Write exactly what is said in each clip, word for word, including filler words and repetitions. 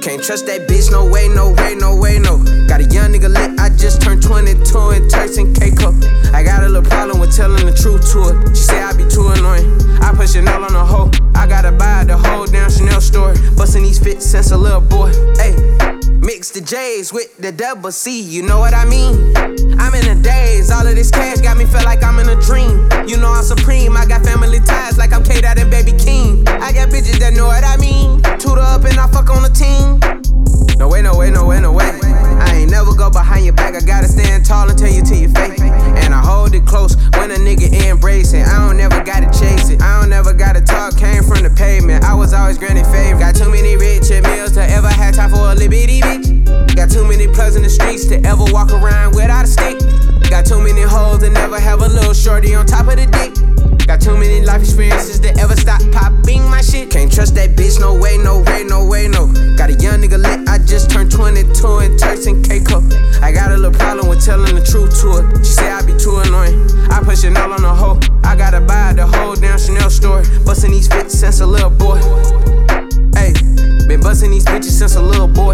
Can't trust that bitch, no way, no way, no way, no. Got a young nigga lit, I just turned twenty-two in Turks and Caicos. I got a little problem with telling the truth to her. She say I be too annoying. I put Chanel on a hoe. I gotta buy the whole damn Chanel store. Bustin' these fits since a little boy. Ayy, mix the J's with the double C, you know what I mean? I'm in a daze, all of this cash got me feel like I'm in a dream. You know I'm supreme, I got family ties like I'm K-Dot and Baby King. I got bitches that know what I mean. Tutor up and I fuck on the team. No way, no way, no way, no way. I ain't never go behind your back, I gotta stand tall and tell you to your face. And I hold it close when a nigga embrace it. I don't never gotta chase it, I don't never gotta talk, came from the pavement. I was always granted favor. Got too many rich meals to ever have time for a little bitty bitch. Got too many plugs in the streets to ever walk around without a stick. Got too many hoes to never have a little shorty on top of the dick. Got too many life experiences to ever stop popping my shit. Can't trust that bitch, no way, no way, no way, no. Got a young nigga lit, I just turned twenty-two in Turks and Caicos. I got a little problem with telling the truth to her. She say I be too annoying. I put Chanel on a hoe. I gotta buy the whole damn Chanel store. Bustin' these fits since a little boy. Ayy, been bustin' these bitches since a little boy.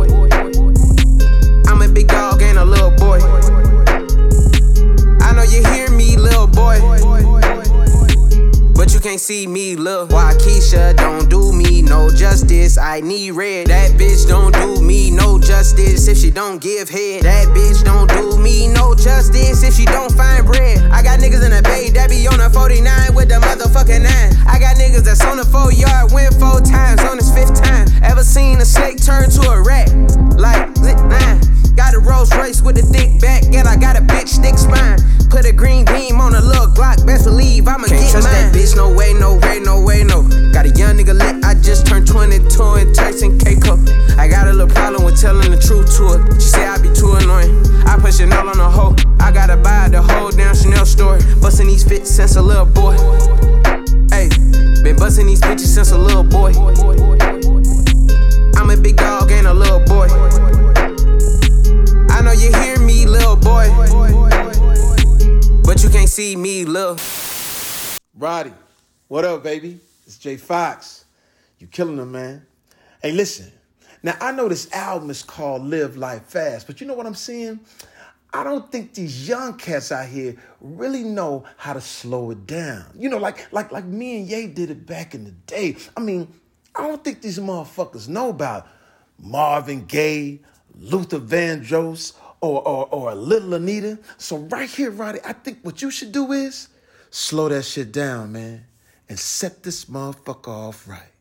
I'm a big dog, ain't a little boy. I know you hear me, little boy, but you can't see me, look. Why Keisha don't do me no justice? I need red. That bitch don't do me no justice if she don't give head. That bitch don't do me no justice if she don't find bread. I got niggas in the bay that be on a forty-nine with the motherfucking nine. I got niggas that's on the four yard, win four times on his fifth time. Ever seen a snake turn to a rat? Like, nine. Got a Rolls Royce with a thick back, and I got a bitch thick spine. Put a green beam on a little Glock, best believe I'ma Can't get trust mine. That bitch, no way, no way, no way, no. Got a young nigga lit, I just turned twenty-two in Turks and Caicos. I got a little problem with telling the truth to her. She say I be too annoying. I put Chanel on a hoe. I gotta buy the whole damn Chanel store. Bustin' these fits since a little boy. Ayy, been bustin' these bitches since a little boy. I'm a big dog, ain't a little boy. I know you hear me, little boy, but you can't see me, lil'. Roddy, what up, baby? It's Jay Fox. You killing them, man. Hey, listen. Now, I know this album is called Live Life Fast, but you know what I'm saying? I don't think these young cats out here really know how to slow it down. You know, like like like me and Ye did it back in the day. I mean, I don't think these motherfuckers know about Marvin Gaye, Luther Vandross, or, or, or a Little Anita. So right here, Roddy, I think what you should do is slow that shit down, man, and set this motherfucker off right.